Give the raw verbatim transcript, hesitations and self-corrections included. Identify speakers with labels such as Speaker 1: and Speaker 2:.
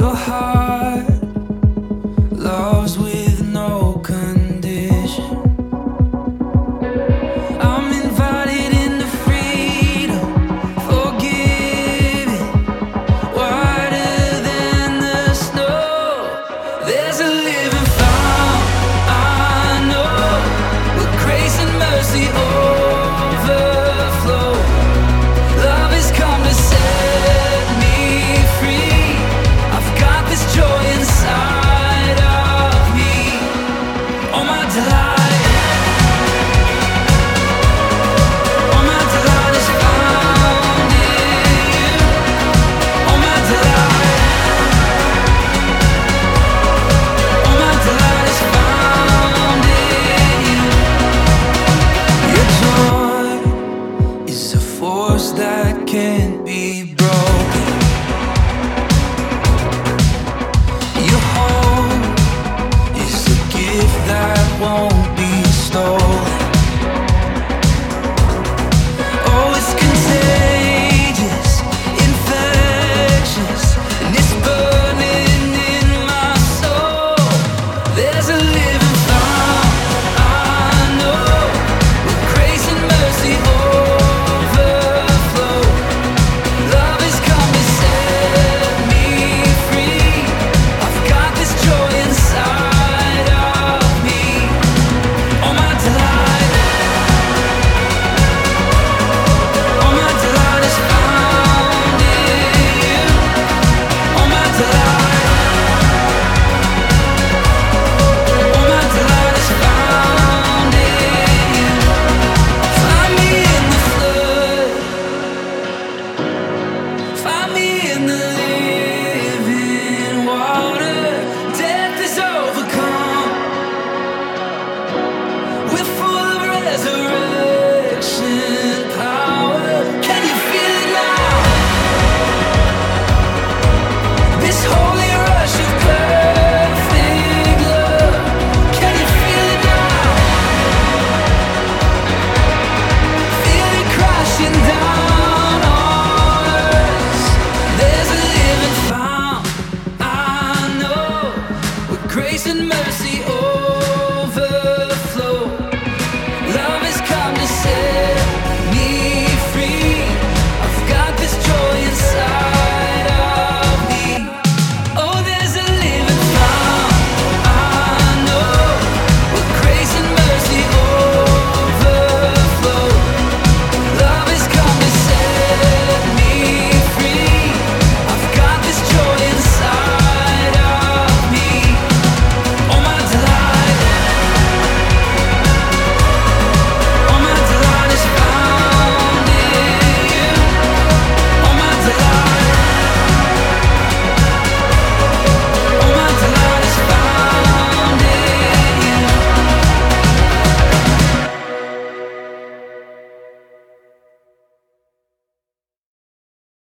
Speaker 1: Your heart loves with no condition. I'm invited into freedom, forgiving, whiter than the snow. There's a living fountain, I know, where grace and mercy overflow. Love has come to set me free. I've got this joy inside of me. All my delight, all my delight is found in you. All my delight, all my delight is found in you. Your joy is a force that can't be broken. Your hope is a gift that won't be stolen. Oh, it's contagious, infectious, and it's burning in my soul. There's a living fountain, I know, where grace and mercy overflow. Love has come to set me free. I've got this joy inside of me. All my delight, all my delight is found in you. All my delight, all my delight is found in you. Find me in the flood, find me in the living water. Death is overcome. We're full of resurrection power. Can you feel it now? This holy rush of perfect love. Can you feel it now? Feel it crashing down on us. There's a living fountain, I know, with grace and mercy